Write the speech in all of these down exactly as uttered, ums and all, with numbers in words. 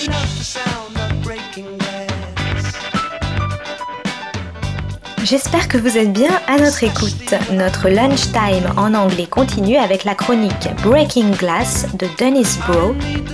J'espère que vous êtes bien à notre écoute. Notre lunchtime en anglais continue avec la chronique Breaking Glass de Dennis Bro.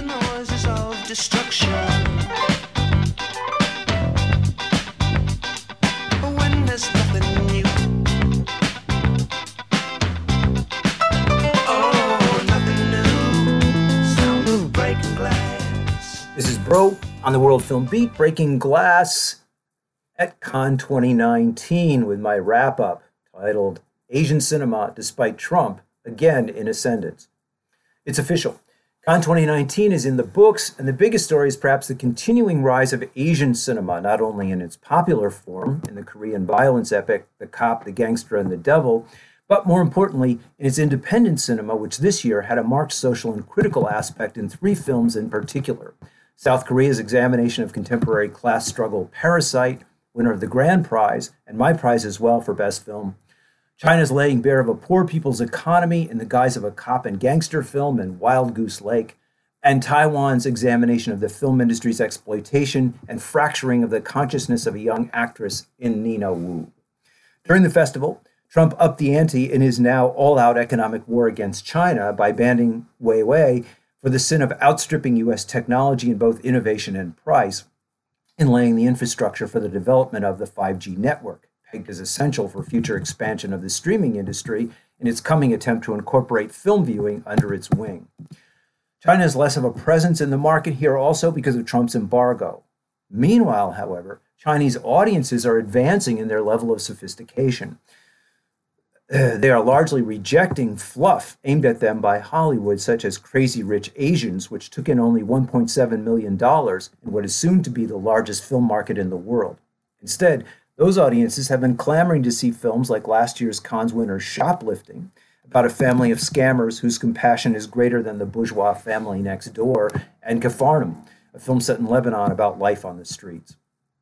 This is Bro on the World Film Beat, Breaking Glass at Cannes twenty nineteen with my wrap-up titled Asian Cinema Despite Trump, Again in Ascendance. It's official. Cannes twenty nineteen is in the books, and the biggest story is perhaps the continuing rise of Asian cinema, not only in its popular form, in the Korean violence epic, The Cop, the Gangster, and the Devil, but more importantly, in its independent cinema, which this year had a marked social and critical aspect in three films in particular. South Korea's examination of contemporary class struggle, Parasite, winner of the grand prize, and my prize as well for best film. China's laying bare of a poor people's economy in the guise of a cop and gangster film in Wild Goose Lake, and Taiwan's examination of the film industry's exploitation and fracturing of the consciousness of a young actress in Nina Wu. During the festival, Trump upped the ante in his now all-out economic war against China by banning Huawei for the sin of outstripping U S technology in both innovation and price, in laying the infrastructure for the development of the five G network, pegged as essential for future expansion of the streaming industry in its coming attempt to incorporate film viewing under its wing. China has less of a presence in the market here also because of Trump's embargo. Meanwhile, however, Chinese audiences are advancing in their level of sophistication. Uh, they are largely rejecting fluff aimed at them by Hollywood, such as Crazy Rich Asians, which took in only one point seven million dollars in what is soon to be the largest film market in the world. Instead, those audiences have been clamoring to see films like last year's Cannes winner Shoplifting, about a family of scammers whose compassion is greater than the bourgeois family next door, and Capharnaum, a film set in Lebanon about life on the streets.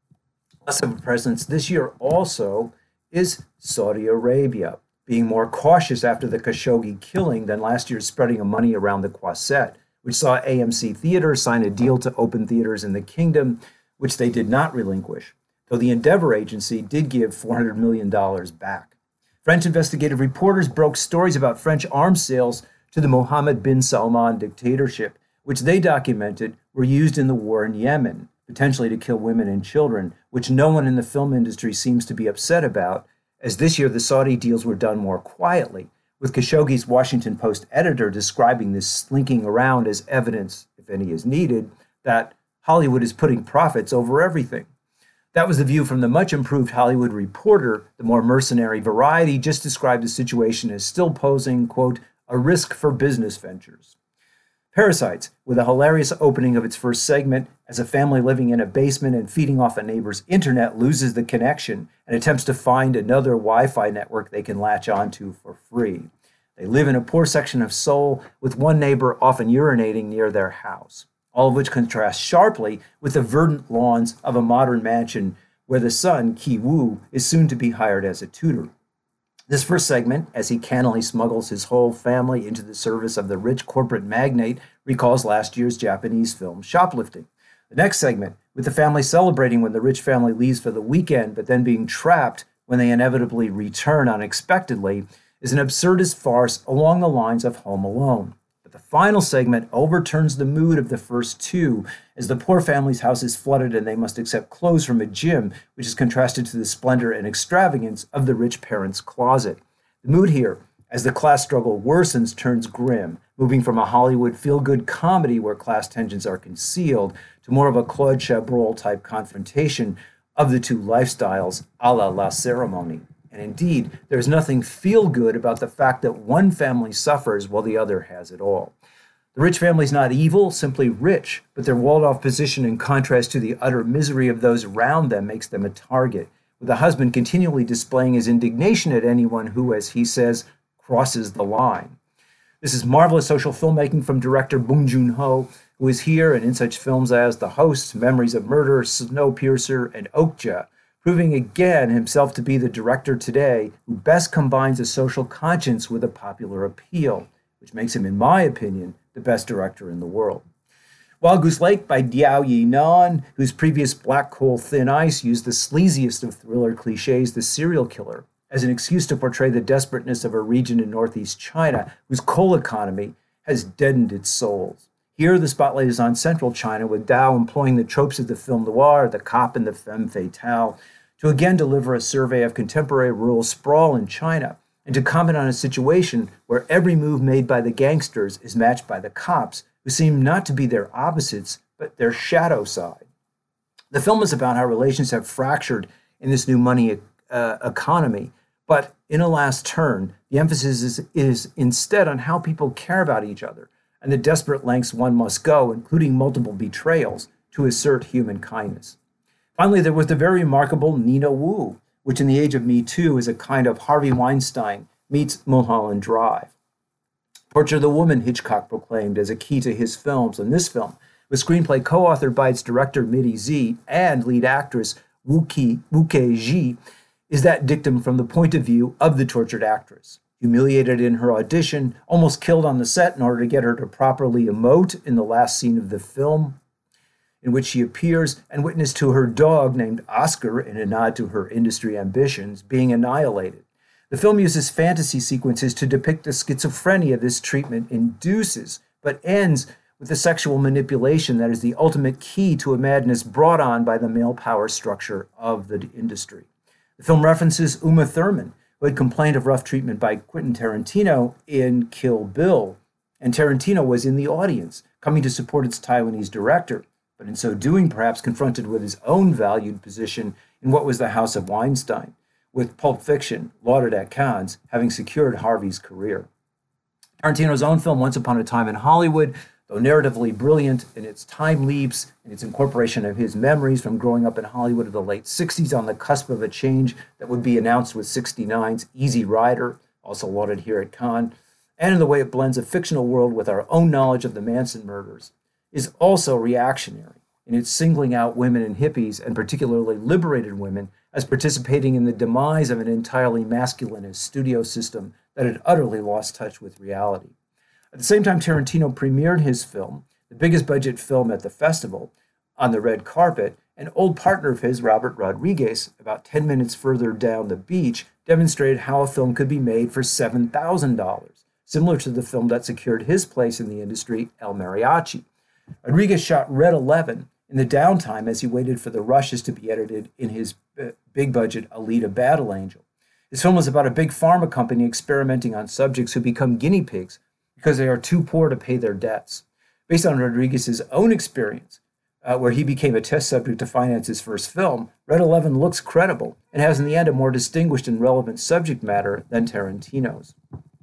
Less of a presence this year also is Saudi Arabia, being more cautious after the Khashoggi killing than last year's spreading of money around the Quasset, which saw A M C Theaters sign a deal to open theaters in the kingdom, which they did not relinquish, though the Endeavor Agency did give four hundred million dollars back. French investigative reporters broke stories about French arms sales to the Mohammed bin Salman dictatorship, which they documented were used in the war in Yemen, potentially to kill women and children, which no one in the film industry seems to be upset about, as this year the Saudi deals were done more quietly, with Khashoggi's Washington Post editor describing this slinking around as evidence, if any is needed, that Hollywood is putting profits over everything. That was the view from the much improved Hollywood Reporter. The more mercenary Variety just described the situation as still posing, quote, a risk for business ventures. Parasites, with a hilarious opening of its first segment, as a family living in a basement and feeding off a neighbor's internet loses the connection and attempts to find another Wi-Fi network they can latch onto for free. They live in a poor section of Seoul, with one neighbor often urinating near their house, all of which contrasts sharply with the verdant lawns of a modern mansion where the son, Ki-woo, is soon to be hired as a tutor. This first segment, as he cannily smuggles his whole family into the service of the rich corporate magnate, recalls last year's Japanese film Shoplifting. The next segment, with the family celebrating when the rich family leaves for the weekend, but then being trapped when they inevitably return unexpectedly, is an absurdist farce along the lines of Home Alone. But the final segment overturns the mood of the first two, as the poor family's house is flooded and they must accept clothes from a gym, which is contrasted to the splendor and extravagance of the rich parents' closet. The mood here, as the class struggle worsens, turns grim, moving from a Hollywood feel-good comedy where class tensions are concealed to more of a Claude Chabrol-type confrontation of the two lifestyles a la La Ceremony. And indeed, there's nothing feel-good about the fact that one family suffers while the other has it all. The rich family's not evil, simply rich, but their walled-off position in contrast to the utter misery of those around them makes them a target, with the husband continually displaying his indignation at anyone who, as he says, crosses the line. This is marvelous social filmmaking from director Bong Joon-ho, who is here and in such films as The Host, Memories of Murder, Snowpiercer, and Okja, proving again himself to be the director today who best combines a social conscience with a popular appeal, which makes him, in my opinion, the best director in the world. Wild Goose Lake by Diao Yinan, whose previous Black Coal Thin Ice used the sleaziest of thriller cliches, the serial killer, as an excuse to portray the desperateness of a region in northeast China whose coal economy has deadened its souls. Here, the spotlight is on central China, with Dao employing the tropes of the film noir, the cop and the femme fatale, to again deliver a survey of contemporary rural sprawl in China, and to comment on a situation where every move made by the gangsters is matched by the cops, who seem not to be their opposites, but their shadow side. The film is about how relations have fractured in this new money uh, economy, but in a last turn, the emphasis is, is instead on how people care about each other and the desperate lengths one must go, including multiple betrayals, to assert human kindness. Finally, there was the very remarkable Nina Wu, which in the age of Me Too is a kind of Harvey Weinstein meets Mulholland Drive. Portrait of the Woman, Hitchcock proclaimed as a key to his films, and this film, with screenplay co-authored by its director Midi Z and lead actress Wu Kei-ji, is that dictum from the point of view of the tortured actress. Humiliated in her audition, almost killed on the set in order to get her to properly emote in the last scene of the film in which she appears, and witness to her dog named Oscar, in a nod to her industry ambitions, being annihilated. The film uses fantasy sequences to depict the schizophrenia this treatment induces, but ends with the sexual manipulation that is the ultimate key to a madness brought on by the male power structure of the industry. The film references Uma Thurman, who had complained of rough treatment by Quentin Tarantino in Kill Bill, and Tarantino was in the audience, coming to support its Taiwanese director, but in so doing perhaps confronted with his own valued position in what was the House of Weinstein, with Pulp Fiction, lauded at Cannes, having secured Harvey's career. Tarantino's own film, Once Upon a Time in Hollywood, though narratively brilliant in its time leaps and its incorporation of his memories from growing up in Hollywood of the late sixties on the cusp of a change that would be announced with sixty-nine's Easy Rider, also lauded here at Cannes, and in the way it blends a fictional world with our own knowledge of the Manson murders, is also reactionary in its singling out women and hippies, and particularly liberated women, as participating in the demise of an entirely masculinist studio system that had utterly lost touch with reality. At the same time, Tarantino premiered his film, the biggest budget film at the festival, on the red carpet. An old partner of his, Robert Rodriguez, about ten minutes further down the beach, demonstrated how a film could be made for seven thousand dollars, similar to the film that secured his place in the industry, El Mariachi. Rodriguez shot Red eleven in the downtime as he waited for the rushes to be edited in his big-budget Alita Battle Angel. This film was about a big pharma company experimenting on subjects who become guinea pigs because they are too poor to pay their debts. Based on Rodriguez's own experience, uh, where he became a test subject to finance his first film, Red eleven looks credible and has in the end a more distinguished and relevant subject matter than Tarantino's.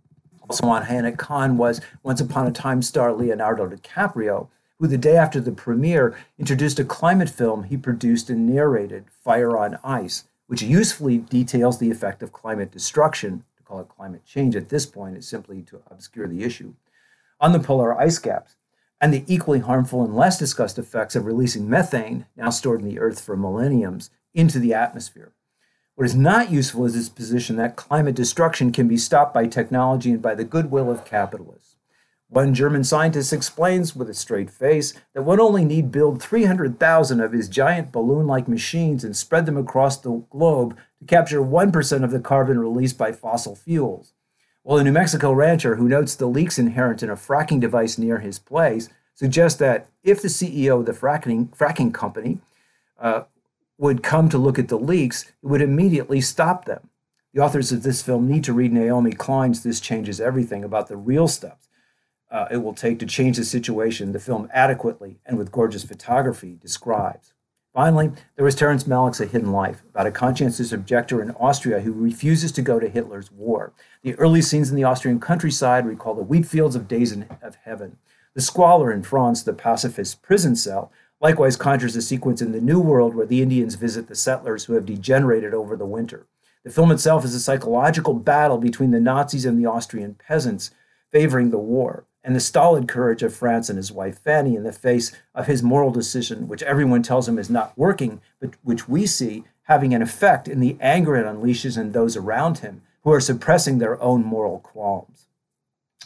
Also on hand at Cannes was Once Upon a Time star Leonardo DiCaprio, who the day after the premiere introduced a climate film he produced and narrated, Fire on Ice, which usefully details the effect of climate destruction, to call it climate change at this point is simply to obscure the issue, on the polar ice caps, and the equally harmful and less discussed effects of releasing methane, now stored in the earth for millenniums, into the atmosphere. What is not useful is his position that climate destruction can be stopped by technology and by the goodwill of capitalists. One German scientist explains with a straight face that one only need build three hundred thousand of his giant balloon-like machines and spread them across the globe to capture one percent of the carbon released by fossil fuels. While a New Mexico rancher who notes the leaks inherent in a fracking device near his place suggests that if the C E O of the fracking, fracking company uh, would come to look at the leaks, it would immediately stop them. The authors of this film need to read Naomi Klein's This Changes Everything about the real steps Uh, it will take to change the situation the film adequately and with gorgeous photography describes. Finally, there was Terrence Malick's A Hidden Life, about a conscientious objector in Austria who refuses to go to Hitler's war. The early scenes in the Austrian countryside recall the wheat fields of Days in, of Heaven. The squalor in France, the pacifist prison cell, likewise conjures a sequence in the New World where the Indians visit the settlers who have degenerated over the winter. The film itself is a psychological battle between the Nazis and the Austrian peasants favoring the war, and the stolid courage of France and his wife Fanny in the face of his moral decision, which everyone tells him is not working, but which we see having an effect in the anger it unleashes in those around him who are suppressing their own moral qualms.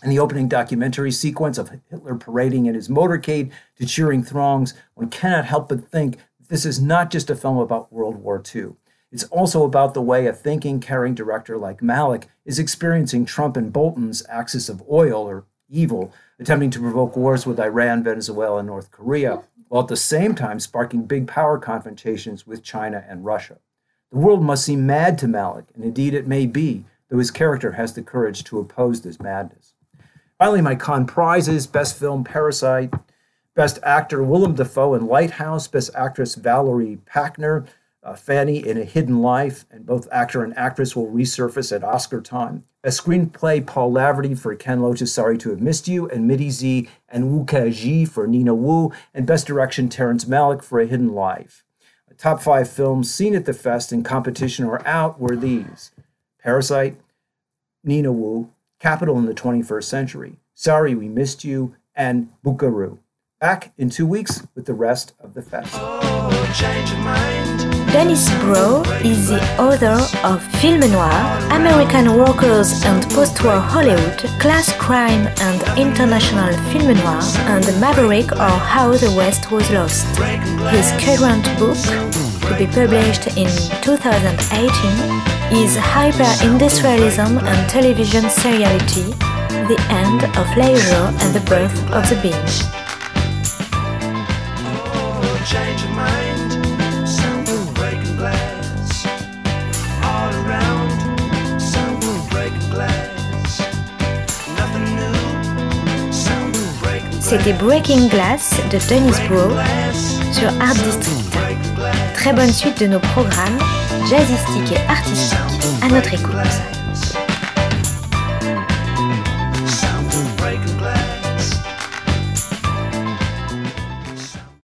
And the opening documentary sequence of Hitler parading in his motorcade to cheering throngs, one cannot help but think that this is not just a film about World War Two. It's also about the way a thinking, caring director like Malick is experiencing Trump and Bolton's axis of oil or evil, attempting to provoke wars with Iran, Venezuela, and North Korea, while at the same time sparking big power confrontations with China and Russia. The world must seem mad to Malick, and indeed it may be, though his character has the courage to oppose this madness. Finally, my Cannes prizes: Best Film, Parasite; Best Actor, Willem Dafoe in Lighthouse; Best Actress, Valerie Pachner, uh, Fanny in A Hidden Life, and both actor and actress will resurface at Oscar time. Best Screenplay, Paul Laverty for Ken Loach's Sorry to Have Missed You, and Midi Z and Wu Ka-ji for Nina Wu, and Best Direction, Terrence Malick for A Hidden Life. The top five films seen at the fest in competition or out were these: Parasite, Nina Wu, Capital in the twenty-first Century, Sorry We Missed You, and Buckaroo. Back in two weeks with the rest of the fest. Oh, change your mind. Dennis Brough is the author of Film Noir, American Workers and Post-War Hollywood, Class Crime and International Film Noir, and Maverick or How the West Was Lost. His current book, to be published in two thousand eighteen, is Hyper-Industrialism and Television Seriality, The End of Leisure and the Birth of the Binge. Oh, change your mind. Sound of breaking glass. All around. Sound of breaking glass. Nothing new. Sound of breaking glass. C'était Breaking Glass de Dennis Brough sur Art District. Très bonne suite de nos programmes, jazzistiques et artistiques, à notre écoute.